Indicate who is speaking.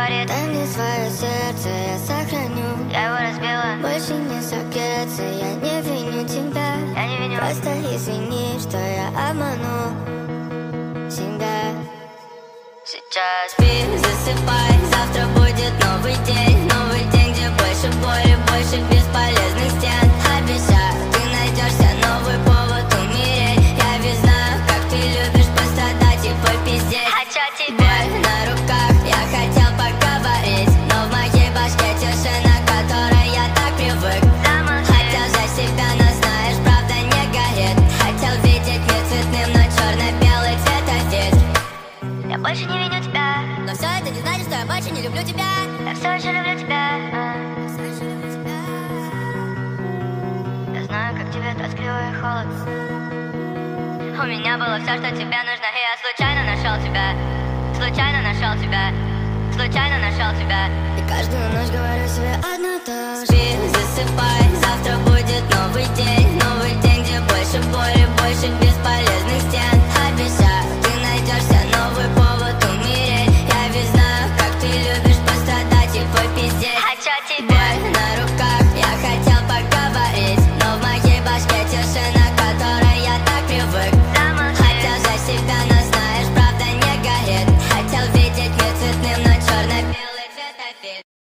Speaker 1: говорит:
Speaker 2: дай мне свое сердце, я сохраню.
Speaker 1: я его разбила,
Speaker 2: Больше не согреться, я не виню тебя.
Speaker 1: я не виню.
Speaker 2: Просто извини, что я обманул себя.
Speaker 1: Сейчас спи, засыпай, завтра будет новый день, где больше боли, больше бесполезных стен. Обещаю, ты найдешься новый повод умереть. Я ведь знаю, как ты любишь пострадать и попиздеть. Хочу тебя. Боль на руках, я хотел поговорить, но в моей башке тишина, к которой я так привык. Хотел за себя, но знаешь, правда не горит. Хотел видеть мир цветным, но черно-белый цветовид. Я больше не виню тебя,
Speaker 2: Но все это не значит, что я больше не люблю тебя.
Speaker 1: я все еще люблю тебя. Я знаю, как тебе тоскливо и холодно. У меня было все, что тебе нужно, и я случайно нашел тебя. Случайно нашел тебя. Случайно нашел тебя.
Speaker 2: И каждую ночь говорю себе одно и то же.
Speaker 1: Спи, засыпай, завтра будет новый день, где больше боли, больше бесполезных стен.